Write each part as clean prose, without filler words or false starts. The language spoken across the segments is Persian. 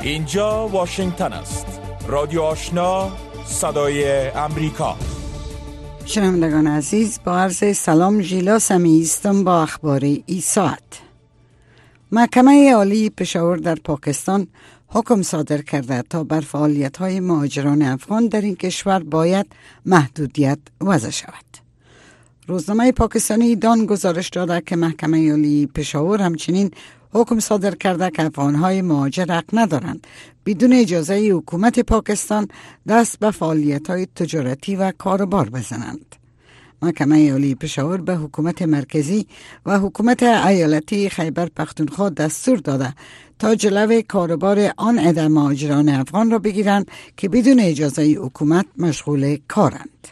اینجا واشنگتن است. رادیو آشنا، صدای امریکا. شنوندگان عزیز، با عرض سلام ژیلا سمی هستم با اخبار این ساعت. محکمه عالی پشاور در پاکستان حکم صادر کرده تا بر فعالیت‌های مهاجران افغان در این کشور باید محدودیت وضع شود. روزنامه پاکستانی دان گزارش داده که محکمه عالی پشاور همچنین حکم صادر کرده که افغان‌های مهاجر حق ندارند بدون اجازه حکومت پاکستان دست به فعالیت‌های تجارتی و کاروبار بزنند. محکمه عالی پشاور به حکومت مرکزی و حکومت ایالتی خیبر پختونخوا دستور داده تا جلوی کاروبار آن عده مهاجران افغان را بگیرند که بدون اجازه حکومت مشغول کارند.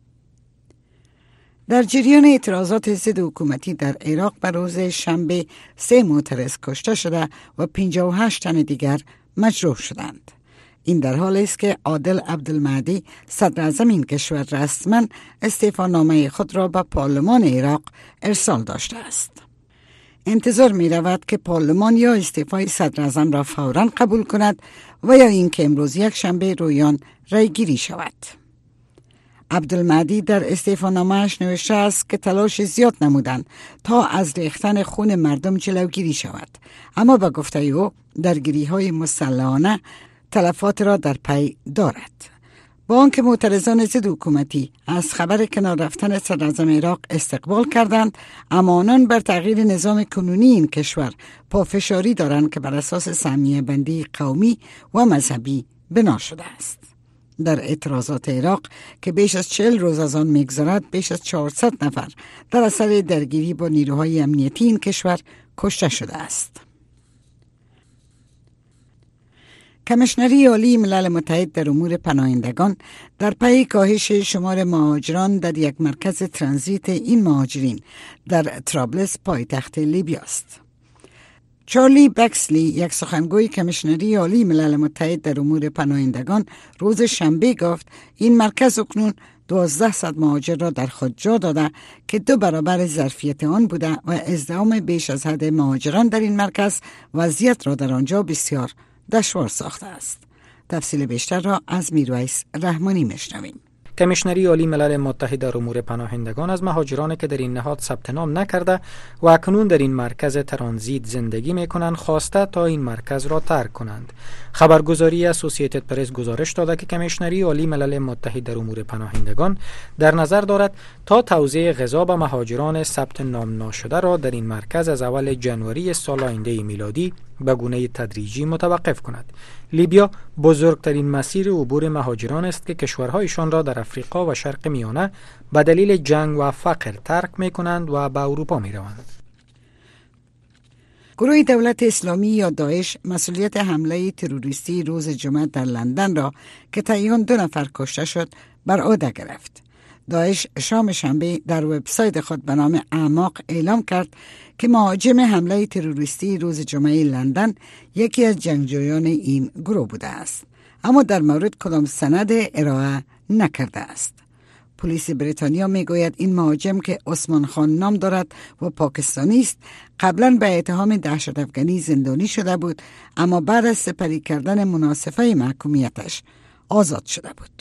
در جریان اعتراضات ضد حکومتی در عراق بر روز شنبه 3 معترض کشته شده و 58 تن دیگر مجروح شدند. این در حالی است که عادل عبدالمهدی صدر اعظم این کشور رسما استعفانامه خود را به پارلمان عراق ارسال داشته است. انتظار می رود که پارلمان یا استعفای صدر اعظم را فوراً قبول کند و یا اینکه امروز یک شنبه رویان رای گیری شود. عبدالمهدی در استعفانامه‌اش نوشته است که تلاش زیاد نمودند تا از ریختن خون مردم جلوگیری شود، اما به گفته او درگیری‌های مسلحانه تلفات را در پی دارد. با آنکه معترضان ضد حکومتی از خبر کنار رفتن صدر اعظم عراق استقبال کردند، اما آنان بر تغییر نظام کنونی این کشور پافشاری دارند که بر اساس سهمیه بندی قومی و مذهبی بنا شده است. در اعتراضات عراق که بیش از 40 روز از آن می‌گذرد، بیش از 400 نفر در اثر درگیری با نیروهای امنیتی این کشور کشته شده است. کمیشنری عالی ملل متحد در امور پناهندگان در پی کاهش شمار مهاجران در یک مرکز ترانزیت این مهاجرین در طرابلس پایتخت لیبیا است. چارلی بکسلی، یک سخنگوی کمیشنری عالی ملل متحد در امور پناهندگان، روز شنبه گفت این مرکز اکنون 1200 مهاجر را در خود جا داده که 2 برابر ظرفیت آن بوده و ازدحام بیش از حد مهاجران در این مرکز وضعیت را در آنجا بسیار دشوار ساخته است. تفصیل بیشتر را از میرویس رحمانی میشنویم. کمیشنری عالی ملل متحد در امور پناهندگان از مهاجرانی که در این نهاد ثبت نام نکرده و اکنون در این مرکز ترانزیت زندگی میکنند خواسته تا این مرکز را ترک کنند. خبرگزاری اسوسییتد پرس گزارش داده که کمیشنری عالی ملل متحد در امور پناهندگان در نظر دارد تا توزیع غذا به مهاجران ثبت نام ناشده را در این مرکز از اول ژانویه سال آینده میلادی به گونه تدریجی متوقف کند. لیبیا بزرگترین مسیر عبور مهاجران است که کشورهایشان را در افریقا و شرق میانه به دلیل جنگ و فقر ترک می‌کنند و به اروپا می‌روند. گروه دولت اسلامی یا داعش مسئولیت حمله تروریستی روز جمعه در لندن را که طی آن 2 نفر کشته شد بر عهده گرفت. داعش شام شنبه در وبسایت خود به نام اعماق اعلام کرد که مهاجم حمله تروریستی روز جمعه لندن یکی از جنگجویان این گروه بوده است، اما در مورد کدام سند ارائه نکرده است. پلیس بریتانیا میگوید این مهاجم که عثمان خان نام دارد و پاکستانی است، قبلا به اتهام دهشت افغانی زندانی شده بود، اما بعد از سپری کردن مناصفه محکومیتش آزاد شده بود.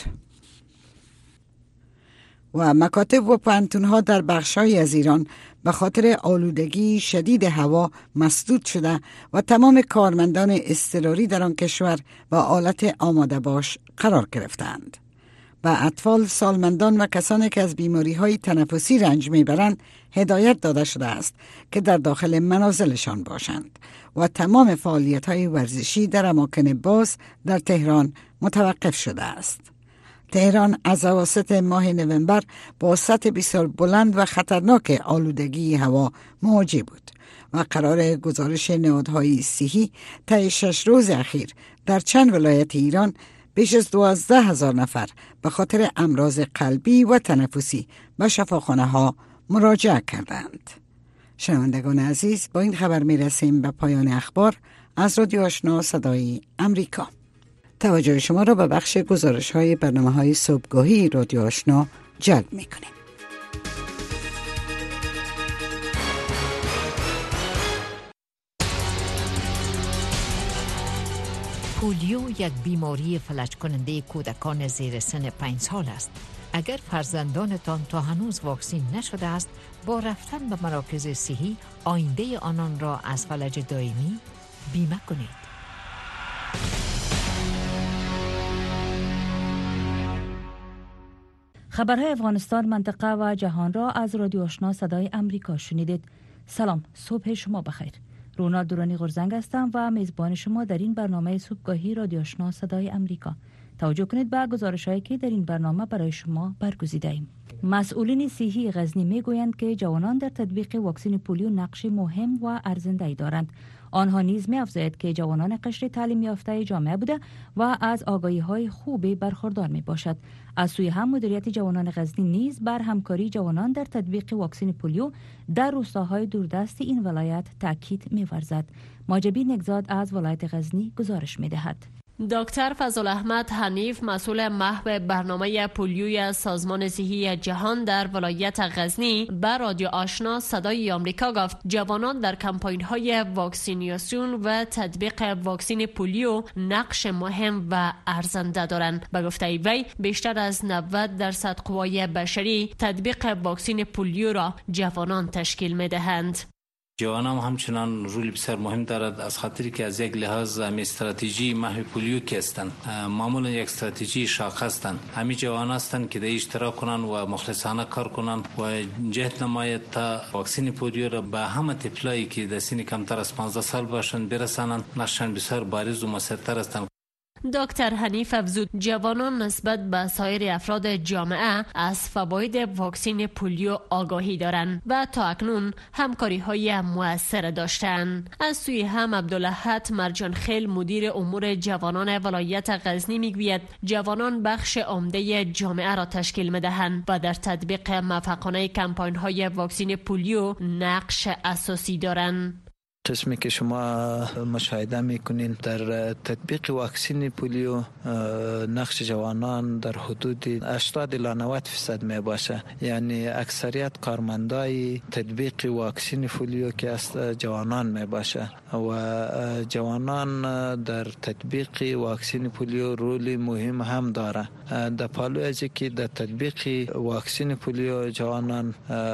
و مکاتب و پوهنتون‌ها در بخش‌های از ایران به خاطر آلودگی شدید هوا مسدود شده و تمام کارمندان اضطراری در آن کشور و حالت آماده باش قرار گرفتند. و اطفال، سالمندان و کسانی که از بیماری‌های تنفسی رنج می‌برند هدایت داده شده است که در داخل منازلشان باشند و تمام فعالیت‌های ورزشی در اماکن باز در تهران متوقف شده است. تهران از اواسط ماه نوامبر با سطح بسیار بلند و خطرناک آلودگی هوا مواجه بود و قرار گزارش نهادهای صحی طی 6 روز اخیر در چند ولایت ایران بیش از 12,000 نفر به خاطر امراض قلبی و تنفسی به شفاخانه‌ها مراجعه کردند. شنوندگان عزیز، با این خبر میرسیم به پایان اخبار از رادیو آشنا صدای امریکا. توجه شما را به بخش گزارش‌های برنامه‌های صبحگاهی رادیو آشنا جلب می‌کنیم. پولیو یک بیماری فلج کننده کودکان زیر سن 5 سال است. اگر فرزندانتان تا هنوز واکسین نشده است، با رفتن به مراکز صحی آینده آنان را از فلج دائمی بیمه کنید. خبرهای افغانستان، منطقه و جهان را از رادیو آشنا صدای امریکا شنیدید. سلام، صبح شما بخیر. رونا دورانی غرزنگ هستم و میزبان شما در این برنامه صبحگاهی رادیو آشنا صدای امریکا. توجه کنید به گزارش‌هایی که در این برنامه برای شما برگزیده ایم. مسئولین صحی غزنی میگویند که جوانان در تطبیق واکسن پولیو نقش مهم و ارزنده‌ای دارند. آنها نیز می‌افزایند که جوانان قشر تعلیم یافته جامعه بوده و از آگاهی‌های خوبی برخوردار میباشد. از سوی هم مدیریت جوانان غزنی نیز بر همکاری جوانان در تطبیق واکسن پولیو در روستاهای دوردست این ولایت تاکید می‌ورزد. ماجبی نگزاد از ولایت غزنی گزارش می‌دهد. دکتر فضلاحمد حنیف، مسئول محو برنامه پولیوی سازمان صحی جهان در ولایت غزنی، به رادیو آشنا صدای آمریکا گفت جوانان در کمپاین‌های واکسیناسیون و تطبیق واکسن پولیو نقش مهم و ارزنده دارند. به گفته وی بیشتر از 90% قوای بشری تطبیق واکسن پولیو را جوانان تشکیل می‌دهند. جوانان همچنان رولی بسیار مهم دارد، از خاطری که از یک لحاظ استراتژی محو پولیو که هستند معمولا یک استراتژی شاخص هستند. همین جوان هستند که در اشتراک کنند و مخلصانه کار کنند و جهت نماید تا واکسن پولیو را به همه طفلایی که در سن کمتر از 15 سال باشند برسانند. نقششان بسیار بارز و مؤثرتر هستند. دکتر حنیف افزود جوانان نسبت به سایر افراد جامعه از فواید واکسن پولیو آگاهی دارند و تا اکنون همکاری‌های مؤثر داشتند. از سوی هم عبدالاحد مرجانخیل، مدیر امور جوانان ولایت غزنی میگوید جوانان بخش عمده جامعه را تشکیل می‌دهند و در تطبیق موفقانه کمپاین‌های واکسن پولیو نقش اساسی دارند. قسمی که شما مشاهده میکنین در تطبیق واکسن پولیو نقش جوانان در حدود 80 الی 90% می باشه. یعنی اکثریت کارمندای تطبیق واکسن پولیو که است جوانان می باشه و جوانان در تطبیق واکسن پولیو رول مهم هم داره. در پالو از که در تطبیق واکسن پولیو جوانان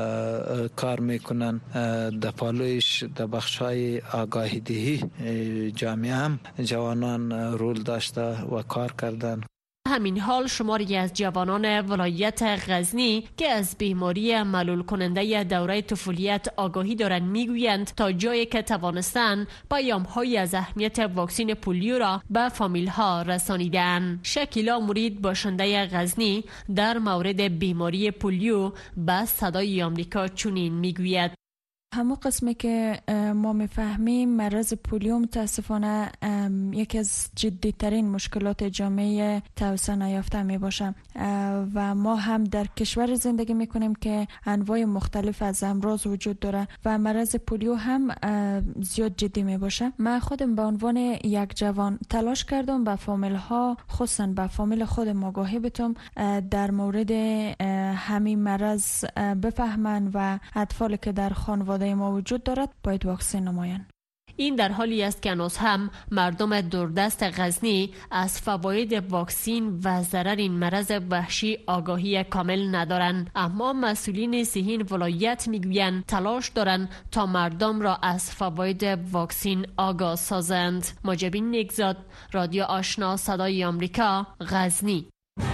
کار میکنن، در پالویش در بخشای آگاهی دهی جامعه هم جوانان رول داشته و کار کردن. همین حال شماری از جوانان ولایت غزنی که از بیماری ملول کننده دوره طفولیت آگاهی دارند میگویند تا جایی که توانستند پیام‌های از اهمیت واکسن پولیو را به فامیل‌ها رسانیدند. شکیلا مرید باشنده غزنی در مورد بیماری پولیو به صدای آمریکا چنین میگوید: همون قسمی که ما میفهمیم مرض پولیو متاسفانه یکی از جدیترین مشکلات جامعه توسعه نیافته می باشه و ما هم در کشور زندگی میکنیم که انواع مختلف از امراض وجود داره و مرض پولیو هم زیاد جدی می باشه. من خودم به عنوان یک جوان تلاش کردم به فامیل ها، خصوصا به فامیل خودم آگاهی بدم در مورد همین مرض بفهمن و اطفالی که در خانواده ما وجود دارد باید واکسن نمایند. این در حالی است که هنوز هم مردم دوردست غزنی از فواید واکسن و ضرر این مرض وحشی آگاهی کامل ندارند، اما مسئولین صحی ولایت میگویند تلاش دارند تا مردم را از فواید واکسن آگاه سازند. ماجبین نگزاد، رادیو آشنا صدای آمریکا، غزنی.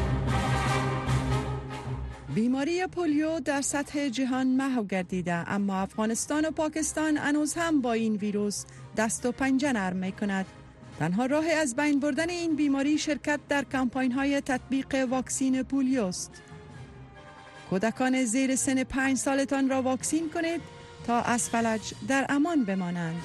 بیماری پولیو در سطح جهان محو گردیده، اما افغانستان و پاکستان هنوز هم با این ویروس دست و پنجه نرم می کند. تنها راه از بین بردن این بیماری شرکت در کمپاین های تطبیق واکسن پولیو است. کودکان زیر سن 5 سالتان را واکسین کنید تا از فلج در امان بمانند.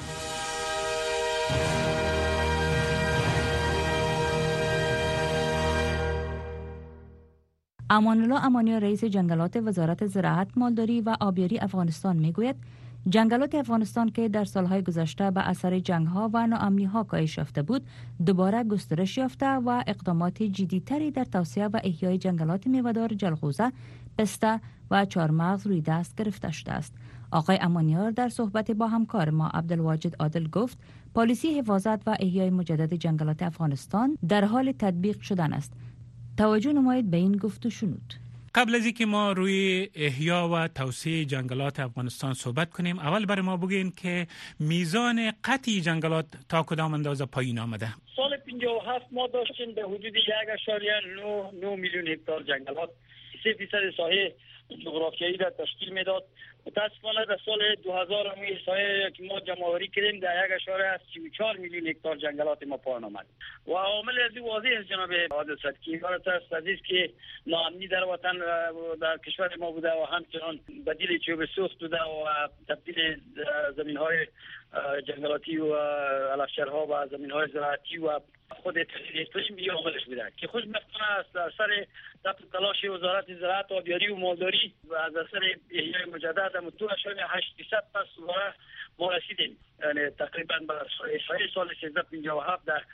امان‌الله امانی، رئیس جنگلات وزارت زراعت، مالداری و آبیاری افغانستان میگوید جنگلات افغانستان که در سالهای گذشته به اثر جنگ‌ها و ناامنی‌ها کاهش یافته بود، دوباره گسترش یافته و اقدامات جدی‌تری در توسعه و احیای جنگلات میوه‌دار جلغوزه، پسته و چهارمغز روی دست گرفته شده است. آقای امانیار در صحبت با همکار ما عبدالواجد عادل گفت پالیسی حفاظت و احیای مجدد جنگلات افغانستان در حال تطبیق شدن است. توجه نمایید به این گفت و شنود. قبل از اینکه ما روی احیا و توسعه جنگلات افغانستان صحبت کنیم، اول برای ما بگین که میزان قطعی جنگلات تا کدام اندازه پایین آمده؟ سال 57 ما داشتیم به حدود 1.9 میلیون هکتار جنگلات، 3% ساحه جغرافیایی را تشکیل میداد. متاسفانه در سال 2000 ساحه که ما جمع‌آوری کردیم در 1.34 میلیون هکتار جنگلات ما پایان آمد و عامل از واضح است جناب عادل صدیقی عبارت است از که ناامنی در وطن در کشور ما بوده و همچنان بدیل چوب سوخت بوده و تبدیل زمین‌های جنگلاتی و علفشرها و زمین‌های زراعتی و خود تغییر اقلیم یا عاملش بوده که خوشبختانه است در سر تلاش وزارت زراعت و آبیاری و مالداری و از اثر احیای مجدد هم 2.8% پس دوباره ما رسیدیم، یعنی تقریبا به سال 1357 در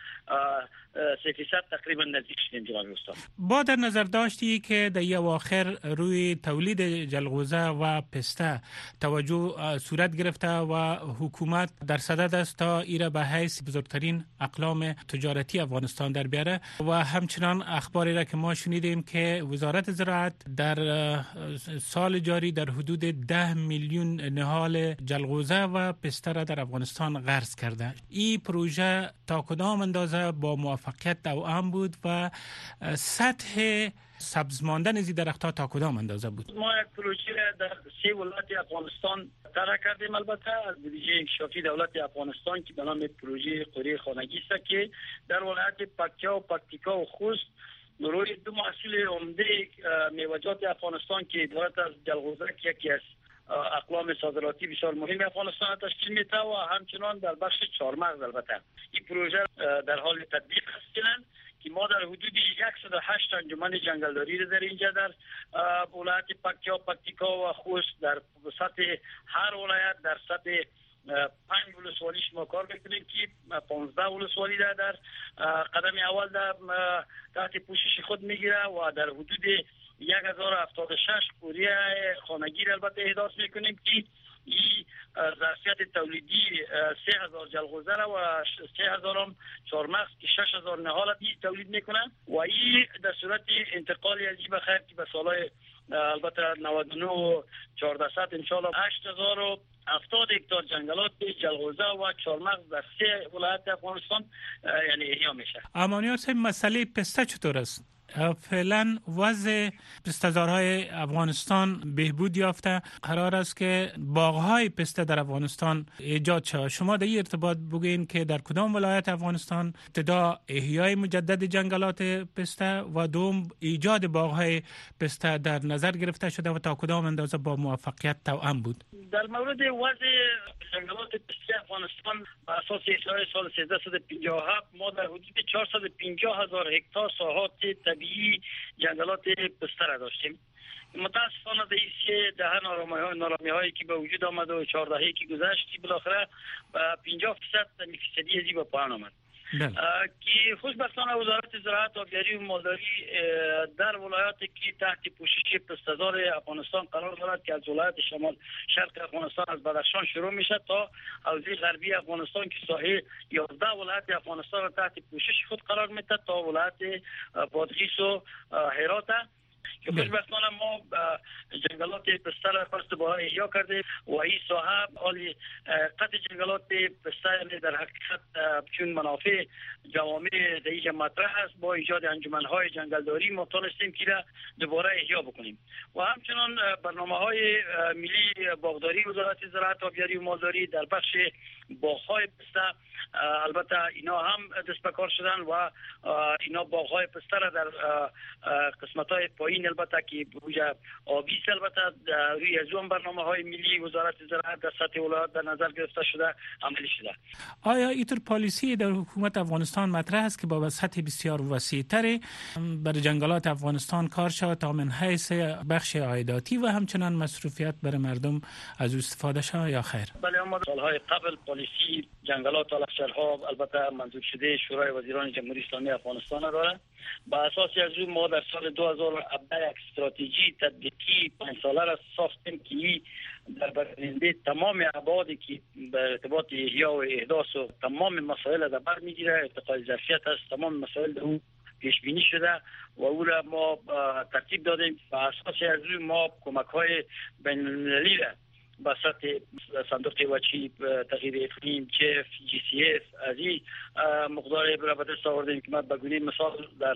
3% تقریبا نزدیک شدیم جناب استاد. با در نظر داشتی که در اواخر روی تولید جلغوزه و پسته توجه صورت گرفته و حکومت در صدد است تا ایره به حیث بزرگترین اقلام تجارتی افغانستان در بیاره و همچنان اخباری را که ما شنیدیم که وزارت زراعت در سال جاری در حدود 10 میلیون نهال جلغوزه و پسته را در افغانستان غرس کرده. این پروژه تا کدام اندازه با موفقیت توأم بود و سطح سبز ماندن از درخت‌ها تا کدام اندازه بود؟ ما یک پروژه در 3 ولایت افغانستان طرح کردیم، البته از بودجه انکشافی دولت افغانستان که به نام پروژه قوری خانگی است که در ولایت پکتیا و پکتیکا و خوست روی 2 محصول عمده میوه‌جات افغانستان که عبارت از جلغوزه که یکی از اقلام صادراتی بسیار مهم افغانستان تشکیل میده و همچنان در بخش چهارمغز البته این پروژه در حال تطبیق هستند که ما در حدود 108 انجمن جنگلداری را در اینجا در ولایت پکتیا، پکتیکا و خوست در سطح هر ولایت در سطح 5 ولسوالی شما کار میکنیم که 15 ولسوالی در قدم اول در تحت پوشش خود میگیره و در حدود 1076 قوری خانگی را البته احداث میکنیم که این ظرفیت تولیدی 3000 جلغوزه و 3000 چهارمغز که 6000 نهال تولید میکنن و این در صورت انتقالی از این بخیر که به سالهای البته 99 و 1400 انشاءالله 8070 هکتار جنگلات جلغوزه و چهارمغز در 3 ولایت افغانستان یعنی احیا میشه. امانیات صاحب مسئله پسته چطور است؟ فعلا وضع پسته‌زارهای افغانستان بهبود یافته، قرار است که باغ‌های پسته در افغانستان ایجاد شود. شما در این ارتباط بگوین که در کدام ولایت افغانستان ابتدا احیای مجدد جنگلات پسته و دوم ایجاد باغ‌های پسته در نظر گرفته شده و تا کدام اندازه با موفقیت توأم بود؟ در مورد وضع جنگلات پسته افغانستان بر اساس احصای سال 1357 ما در حدود 450,000 هکتار ساحات طبیعی جنگلات پسته را داشتیم. متاسفانه در این دهه نارامی‌هایی که به وجود آمد و 4 دهه‌ای که گذشت بالاخره 50% فیصدی ازی به پایان آمد. که خوشبختانه وزارت زراعت و آبیاری و مالداری در ولایاتی که تحت پوشش پسته‌زار افغانستان قرار دارد که از ولایت شمال شرق افغانستان از بدخشان شروع میشه تا حوزه غربی افغانستان که ساحه 11 ولایت افغانستان را تحت پوشش خود قرار میده تا ولایت بادغیس و هرات که خوشبختانه ما جنگلات پسته را پس دوباره احیا کرده و این ساحه حال قطع جنگلات پسته در حقیقت چون منافع جوامع در اینجا مطرح است با ایجاد انجمن‌های جنگلداری ما تونستیم که دوباره احیا بکنیم و همچنان برنامه‌های ملی باغداری وزارت زراعت و آبیاری و مالداری در بخش باغ‌های پسته البته اینا هم دست به کار شدن و اینا باغ‌های پسته را در قسمت‌های پایین البته که بوجه آبی البته روی از اون برنامه‌های ملی وزارت زراعت در سطح ولایات در نظر گرفته شده عملی شده. آیا اینطور پالیسی در حکومت افغانستان مطرح است که با سطح بسیار وسیع‌تر بر جنگلات افغانستان کار شود تا من حیث بخش عایداتی و همچنان مصرفیت بر مردم از استفاده شود یا خیر؟ بله، ما سالهای قبل پالیسی جنگلات و علفشرها البته منظور شده شورای وزیران جمهوری اسلامی افغانستان داره. با اساس از اون ما در سال 2017 یک استراتژی تطبیقی 5 ساله را ساختیم که در برنده تمام ابعادی که به ارتباط احیا و احداث و تمام مسائل را بر میگیره. ارتقای ظرفیت است، تمام مسائل در اون پیش بینی شده و او را ما ترتیب دادیم. و اساس از روی ما کمک های بین المللی را با سطح صندوق وچی تغییر اقلیم، جف، جی سی اف از این مقدار را به دست آوردیم که من به گونه مثال در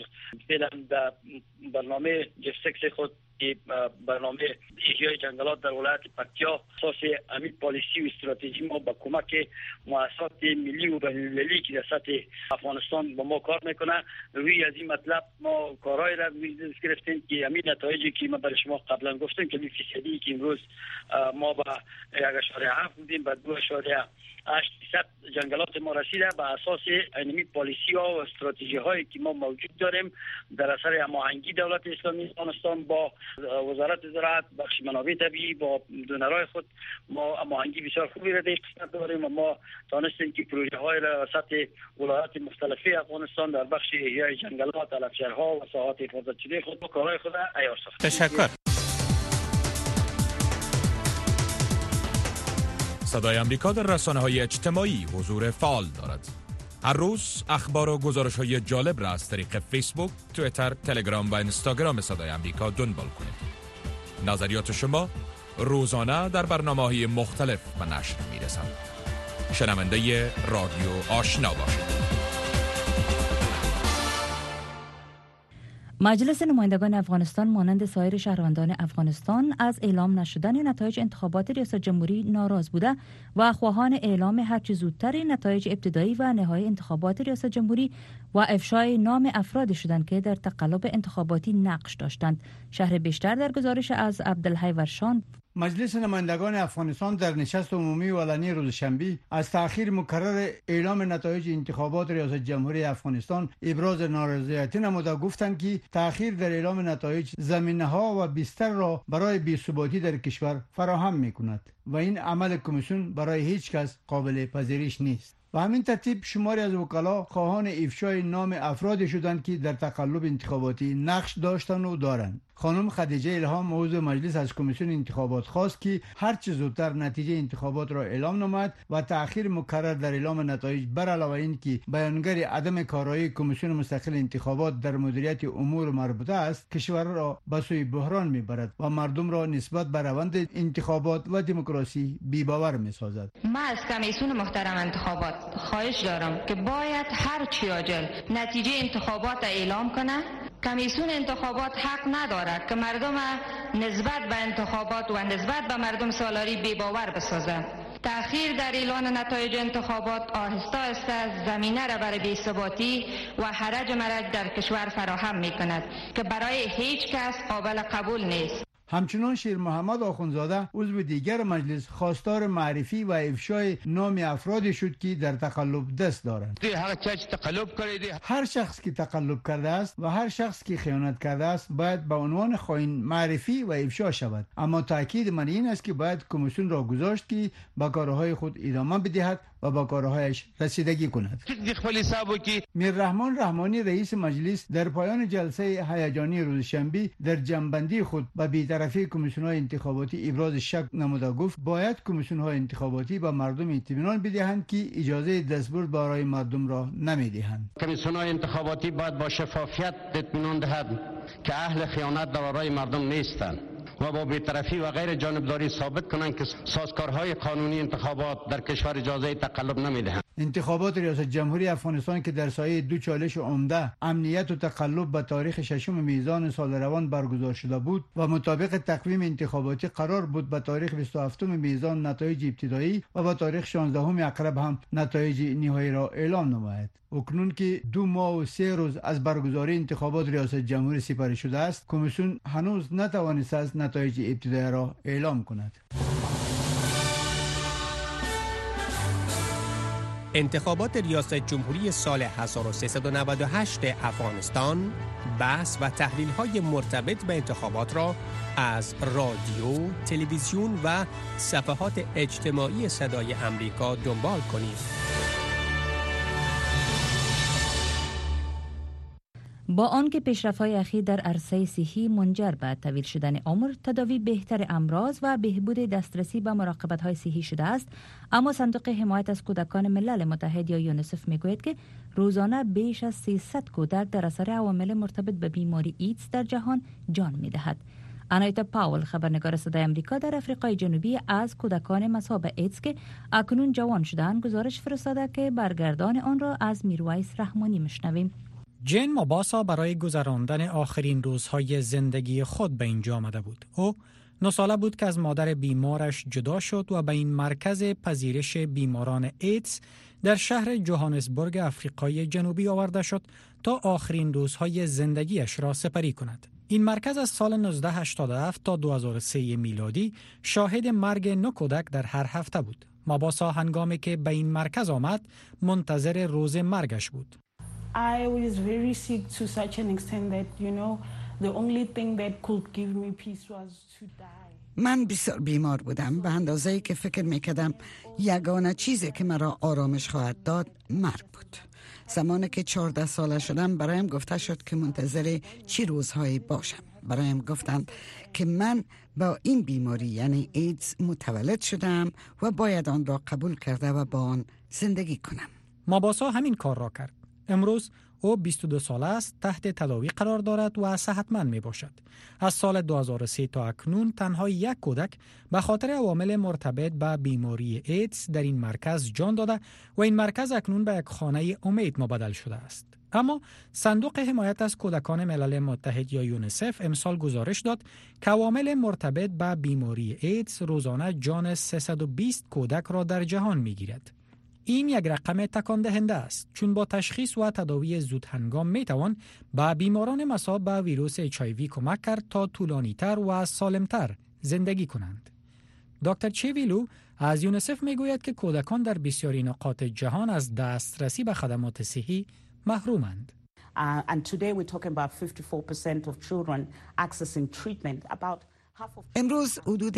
برنامه جف 6 خود برنامه احیای جنگلات در ولایت پکتیا اساس امید پالیسی و استراتژی ما با کمک مؤسسات ملی و بین المللی که در سطح افغانستان با ما کار میکنه روی از این مطلب ما کارهای را میز گرفتیم که امید نتایجی که ما برای شما قبلا گفتیم که 20% که امروز ما با 1.7 بودیم با 2.8% جنگلات ما رسیده. به اساس امید پالیسی ها و استراتژی هایی که ما موجود داریم در اثر هماهنگی دولت اسلامی افغانستان با وزارت زراعت، بخش منابع طبیعی، با دونرای خود ما هماهنگی بسیار خوبی را در قسمت داریم و ما تانستیم که پروژه های را سطح ولایات مختلفه افغانستان در بخش احیای جنگلات، علفچرها و ساحات حفاظت شده خود با کارهای خود عیار ساخت. تشکر. صدای امریکا در رسانه‌های اجتماعی حضور فعال دارد. هر روز اخبار و گزارش‌های جالب را از طریق فیسبوک، توییتر، تلگرام و اینستاگرام صدای امریکا دنبال کنید. نظریات شما روزانه در برنامه‌های مختلف به نشر می‌رسد. شنونده رادیو آشنا باشید. مجلس نمایندگان افغانستان مانند سایر شهروندان افغانستان از اعلام نشدن نتایج انتخابات ریاست جمهوری ناراض بوده و خواهان اعلام هرچه زودتر نتایج ابتدایی و نهایی انتخابات ریاست جمهوری و افشای نام افرادی شدند که در تقلب انتخاباتی نقش داشتند. شرح بیشتر در گزارش از عبدالحی ورشان. مجلس نمایندگان افغانستان در نشست عمومی ولنی روز شنبه از تأخیر مکرر اعلام نتایج انتخابات ریاست جمهوری افغانستان ابراز نارضایتی نموده گفتند که تأخیر در اعلام نتایج زمینه‌ها و بستر را برای بی‌ثباتی در کشور فراهم می‌کند و این عمل کمیسیون برای هیچ کس قابل پذیرش نیست. و همین ترتیب شماری از وکلا خواهان افشای نام افرادی شدند که در تقلب انتخاباتی نقش داشتند و دارند. خانم خدیجه الهام عضو مجلس از کمیسیون انتخابات خواست که هرچه زودتر نتیجه انتخابات را اعلام نماید و تأخیر مکرر در اعلام نتایج بر علاوه این که بیانگر عدم کارایی کمیسیون مستقل انتخابات در مدیریت امور مربوطه است کشور را به سوی بحران میبرد و مردم را نسبت به روند انتخابات و دموکراسی بی‌باور میسازد. ما از کمیسیون محترم انتخابات خواهش دارم که باید هر چی عاجل نتیجه انتخابات اعلام کنه. کمیسیون انتخابات حق نداره که مردم نسبت به انتخابات و نسبت به مردم سالاری بی‌باور بسازه. تأخیر در اعلان نتایج انتخابات آهسته آهسته زمینه را برای بی‌ثباتی و حرج مرج در کشور فراهم می‌کند که برای هیچ کس قابل قبول نیست. همچنان شیر محمد آخوندزاده عضو دیگر مجلس خواستار معرفی و افشای نام افرادی شد که در تقلب دست دارند. هر شخص که تقلب کرده است و هر شخص که خیانت کرده است باید به عنوان خائن معرفی و افشا شود. اما تاکید من این است که باید کمیسیون را گذاشت که به کارهای خود ادامه بدهد و با کارهایش رسیدگی کند. میررحمان رحمانی رئیس مجلس در پایان جلسه هیجانی روز شنبه در جنبندی خود به بی‌طرفی کمیسیون‌های انتخاباتی ابراز شک نموده گفت باید کمیسیون‌های انتخاباتی به مردم اطمینان بدهند که اجازه دستبرد برای مردم را نمیدهند. کمیسیون‌های انتخاباتی باید با شفافیت اطمینان دهند که اهل خیانت در برای مردم نیستند و با بی‌طرفی و غیر جانبداری ثابت کنند که سازکارهای قانونی انتخابات در کشور اجازه تقلب نمیدهند. انتخابات ریاست جمهوری افغانستان که در سایه دو چالش عمده امنیت و تقلب به تاریخ 6 میزان سال روان برگزار شده بود و مطابق تقویم انتخاباتی قرار بود به تاریخ 27 میزان نتایج ابتدایی و به تاریخ 16 اکرب هم نتایج نهایی را اعلام نماید. اکنون که 2 ماه و 3 روز از برگزاری انتخابات ریاست جمهوری سپری شده است، کمیسیون هنوز نتوانسته است نتایج ابتدایی را اعلام کند. انتخابات ریاست جمهوری سال 1398 افغانستان بحث و تحلیل‌های مرتبط به انتخابات را از رادیو، تلویزیون و صفحات اجتماعی صدای امریکا دنبال کنید. با آنکه پیشرفت‌های اخیر در عرصه صحی منجر به طویل شدن عمر، تداوی بهتر امراض و بهبود دسترسی به مراقبت‌های صحی شده است، اما صندوق حمایت از کودکان ملل متحد یا یونیسف میگوید که روزانه بیش از 300 کودک در اثر عوامل مرتبط به بیماری ایدز در جهان جان می‌دهد. آنایتا پاول، خبرنگار صدای آمریکا در آفریقای جنوبی، از کودکان مصاب ایدز که اکنون جوان شده‌اند گزارش فرستاده که برگردان آن را از میرویس رحمانی میشنویم. جین ماباسا برای گذراندن آخرین روزهای زندگی خود به اینجا آمده بود. او 9 ساله بود که از مادر بیمارش جدا شد و به این مرکز پذیرش بیماران ایدز در شهر جوهانسبورگ آفریقای جنوبی آورده شد تا آخرین روزهای زندگیش را سپری کند. این مرکز از سال 1987 تا 2003 میلادی شاهد مرگ 9 کودک در هر هفته بود. ماباسا هنگامی که به این مرکز آمد منتظر روز مرگش بود. I was very sick to such an extent that, the only thing that could give me peace was to die. من بسیار بیمار بودم به اندازه‌ای که فکر میکردم یگانه چیزی که مرا آرامش خواهد داد مرگ بود. زمانی که 14 ساله شدم برایم گفته شد که منتظر چی روزهایی باشم. برایم گفتند که من با این بیماری یعنی ایدز متولد شدم و باید آن را قبول کرده و با آن زندگی کنم. ماباسا همین کار را کرد. امروز او 22 ساله است، تحت تداوی قرار دارد و صحتمند می باشد. از سال 2003 تا اکنون تنها 1 کودک به خاطر عوامل مرتبط به بیماری ایدز در این مرکز جان داده و این مرکز اکنون به یک خانه امید مبدل شده است. اما صندوق حمایت از کودکان ملل متحد یا یونیسف امسال گزارش داد که عوامل مرتبط به بیماری ایدز روزانه جان 320 کودک را در جهان می گیرد. این یک رقم تکان دهنده است، چون با تشخیص و تداوی زود هنگام می توان به بیماران مصاب به ویروس HIV کمک کرد تا طولانی تر و سالمتر زندگی کنند. دکتر چیویلو از یونیسف می گوید که کودکان در بسیاری نقاط جهان از دسترسی به خدمات صحی محرومند. And today we're talking about 54% of children accessing treatment. امروز حدود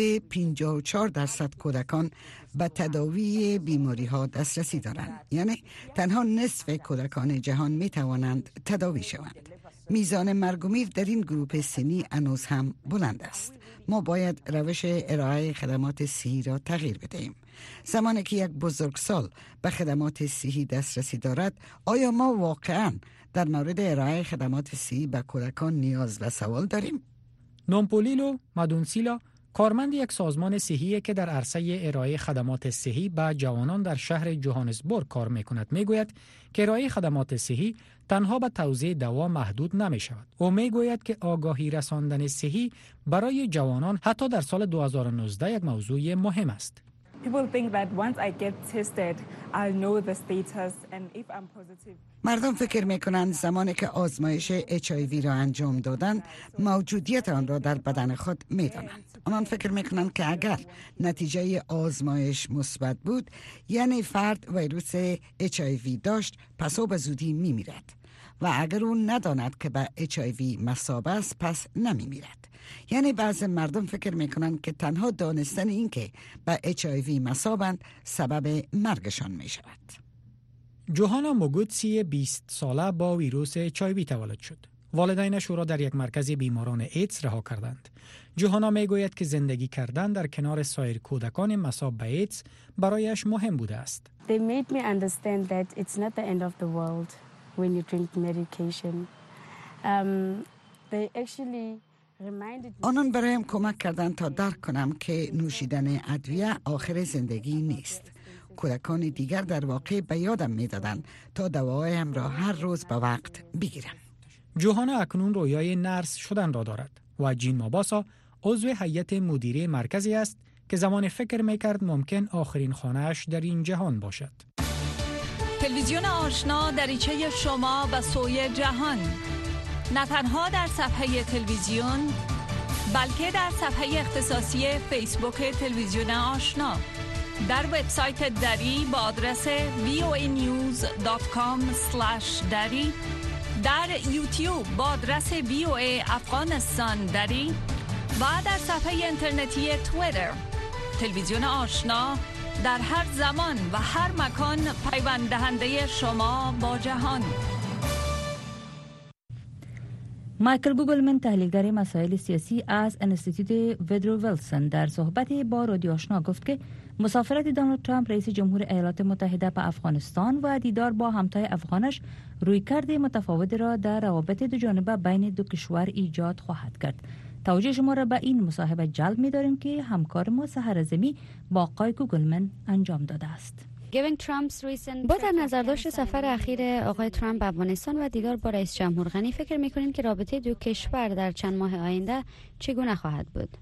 54% کودکان به تداوی بیماری ها دسترسی دارند. یعنی تنها نصف کودکان جهان می توانند تداوی شوند. میزان مرگ و میر در این گروه سنی هنوز هم بلند است. ما باید روش ارائه خدمات صحی را تغییر بدهیم. زمانی که یک بزرگسال به خدمات صحی دسترسی دارد، آیا ما واقعاً در مورد ارائه خدمات صحی به کودکان نیاز و سوال داریم؟ نومپولیلو مادونسیلا، کارمند یک سازمان صحی که در عرصه ارائه خدمات صحی به جوانان در شهر جوهانسبورگ کار می‌کند، میگوید که ارائه خدمات صحی تنها به توزیع دوا محدود نمی‌شود. او میگوید که آگاهی رساندن صحی برای جوانان حتی در سال 2019 یک موضوع مهم است. مردم فکر میکنند زمانی که آزمایش HIV را انجام دادند موجودیت آن را در بدن خود میدانند. آنان فکر میکنند که اگر نتیجه آزمایش مثبت بود یعنی فرد ویروس HIV داشت، پس او به زودی میمیرد و اگر او نداند که به HIV مصاب است پس نمیمیرد. یعنی بعضی مردم فکر میکنند که تنها دانستن این که به HIV مصابند سبب مرگشان میشود. جوهانا موگوتسی 20 ساله با ویروس HIV تولد شد. والدینش او را در یک مرکز بیماران ایدز رها کردند. جوهانا میگوید که زندگی کردن در کنار سایر کودکان مصاب به ایدز برایش مهم بوده است. They made me understand that it's not the end of the world when you drink medication. They actually آنان برایم کمک کردند تا درک کنم که نوشیدن ادویه آخر زندگی نیست. کودکان دیگر در واقع به یادم میدادند تا دواهایم را هر روز به وقت بگیرم. جوهانا اکنون رویای نرس شدن را دارد و جین ماباسا عضو هیئت مدیره مرکزی است که زمان فکر میکرد ممکن آخرین خانه‌اش در این جهان باشد. تلویزیون آشنا دریچه شما به سوی جهان، نه تنها در صفحه تلویزیون بلکه در صفحه اختصاصی فیسبوک تلویزیون آشنا، در وبسایت دری با آدرس voanews.com/dari، در یوتیوب با آدرس VOA افغانستان دری و در صفحه اینترنتی توییتر. تلویزیون آشنا در هر زمان و هر مکان پیوند دهنده شما با جهان. مایکل گوگلمن تحلیلگر مسائل سیاسی از انستیتوت وودرو ویلسون در صحبت با رادیو آشنا گفت که مسافرت دونالد ترامپ رئیس جمهور ایالات متحده به افغانستان و دیدار با همتای افغانش رویکرد متفاوت را در روابط دو جانبه بین دو کشور ایجاد خواهد کرد. توجه شما را به این مصاحبه جلب می‌داریم که همکار ما سحر اعظمی با آقای گوگلمن انجام داده است. با در نظر داشت سفر اخیر آقای ترامپ به افغانستان و دیدار با رئیس جمهور غنی فکر می‌کنیم که رابطه دو کشور در چند ماه آینده چگونه خواهد بود؟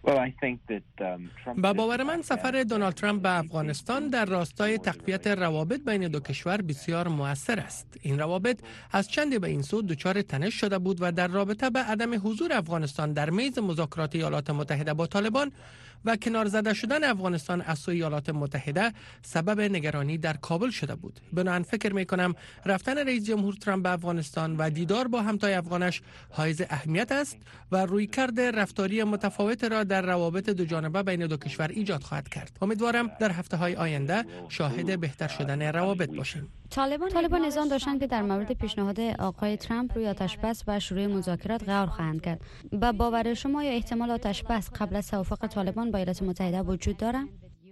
با باور من سفر دونالد ترامپ به افغانستان در راستای تقویت روابط بین دو کشور بسیار مؤثر است. این روابط از چندی به این سو دچار تنش شده بود و در رابطه به عدم حضور افغانستان در میز مذاکرات ایالات متحده با طالبان و کنار زده شدن افغانستان از سوی ایالات متحده سبب نگرانی در کابل شده بود. بنابراین فکر می‌کنم رفتن رئیس جمهور ترامپ به افغانستان و دیدار با همتای افغانش حائز اهمیت است و رویکرد رفتاری متفاوت را در روابط دو جانبه بین دو کشور ایجاد خواهد کرد. امیدوارم در هفته‌های آینده شاهد بهتر شدن روابط باشیم. طالبان اذعان داشتند که در مورد پیشنهاد آقای ترامپ روی آتش‌بس و شروع مذاکرات غور خواهند کرد. با باور شما یا احتمال آتش‌بس قبل از توافق طالبان با ایالات متحده وجود دارد؟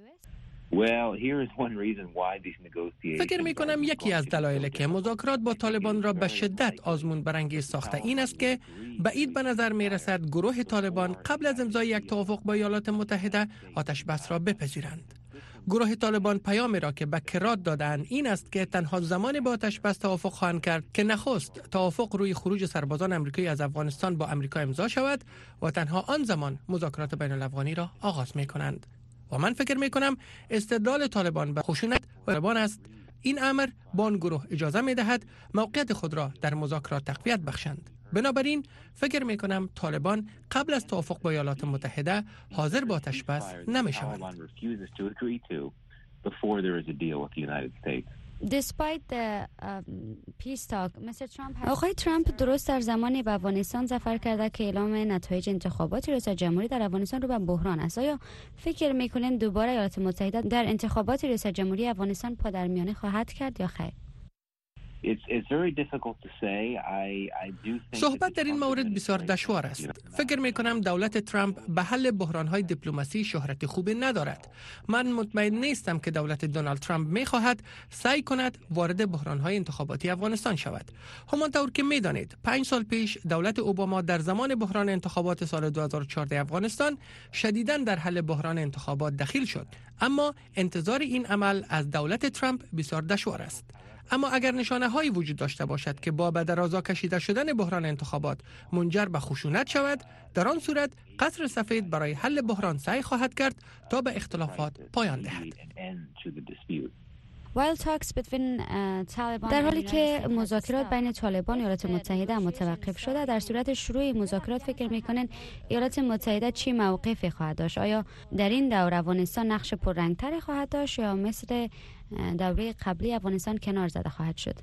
فکر می کنم یکی از دلایلی که مذاکرات با طالبان را به شدت آزمون برانگیز ساخته این است که بعید به نظر می رسد گروه طالبان قبل از امضای یک توافق با ایالات متحده آتش بس را بپذیرند. گروه طالبان پیامی را که به کرات دادند این است که تنها زمان با آتش بس توافق خواهند کرد که نخست توافق روی خروج سربازان آمریکایی از افغانستان با آمریکا امضا شود و تنها آن زمان مذاکرات بین الافغانی را آغاز می کنند. و من فکر می کنم استدلال طالبان به خشونت و طالبان است. این امر با آن گروه اجازه می دهد موقعیت خود را در مذاکرات تقویت بخشند. بنابراین فکر می کنم طالبان قبل از توافق با ایالات متحده حاضر با آتش بس نمی شوند. آقای ترامپ درست در زمانی به افغانستان سفر کرده که اعلام نتایج انتخابات ریاست جمهوری در افغانستان رو به بحران است. آیا فکر میکنین دوباره ایالات متحده در انتخابات ریاست جمهوری افغانستان پادرمیانی خواهد کرد یا خیر؟ صحبت در این مورد بسیار دشوار است. فکر می کنم دولت ترامپ به حل بحران‌های دیپلماسی شهرت خوبی ندارد. من مطمئن نیستم که دولت دونالد ترامپ می خواهد سعی کند وارد بحران‌های انتخاباتی افغانستان شود. همانطور که می دانید 5 سال پیش دولت اوباما در زمان بحران انتخابات سال 2014 افغانستان شدیداً در حل بحران انتخابات دخیل شد. اما انتظار این عمل از دولت ترامپ بسیار دشوار است. اما اگر نشانه هایی وجود داشته باشد که با به درازا کشیده شدن بحران انتخابات منجر به خشونت شود، در آن صورت قصر سفید برای حل بحران سعی خواهد کرد تا به اختلافات پایان دهد. در حالی که مذاکرات بین طالبان و ایالات متحده متوقف شده، در صورت شروع مذاکرات فکر میکنین ایالات متحده چی موقفی خواهد داشت؟ آیا در این دور افغانستان نقش پررنگتری خواهد داشت یا مثل دوره قبلی افغانستان کنار زده خواهد شد؟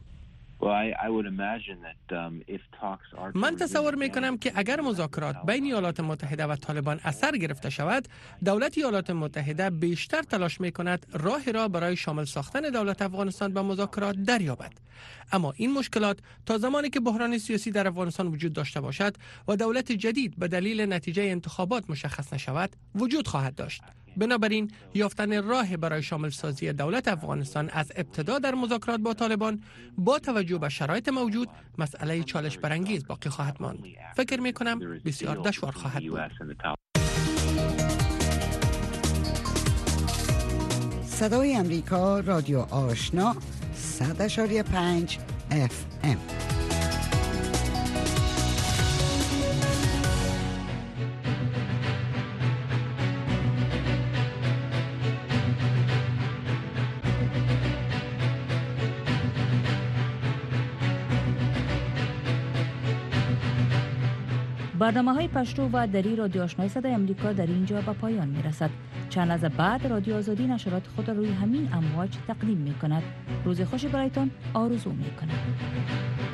من تصور می کنم که اگر مذاکرات بین ایالات متحده و طالبان اثر گرفته شود، دولت ایالات متحده بیشتر تلاش می کند راهی را برای شامل ساختن دولت افغانستان به مذاکرات دریابد. اما این مشکلات تا زمانی که بحران سیاسی در افغانستان وجود داشته باشد و دولت جدید به دلیل نتیجه انتخابات مشخص نشود، وجود خواهد داشت. بنابراین یافتن راه برای شامل سازی دولت افغانستان از ابتدا در مذاکرات با طالبان با توجه به شرایط موجود مسئله چالش برانگیز باقی خواهد ماند. فکر می کنم بسیار دشوار خواهد بود. صدای امریکا، رادیو آشنا، 100.5 FM. برنامه‌های پشتو و دری رادیو آشنای صدای امریکا در اینجا به پایان می‌رسد. چند لحظه بعد رادیو آزادی نشرات خود را روی همین امواج تقدیم می‌کند. روز خوشی برایتان آرزو می‌کنم.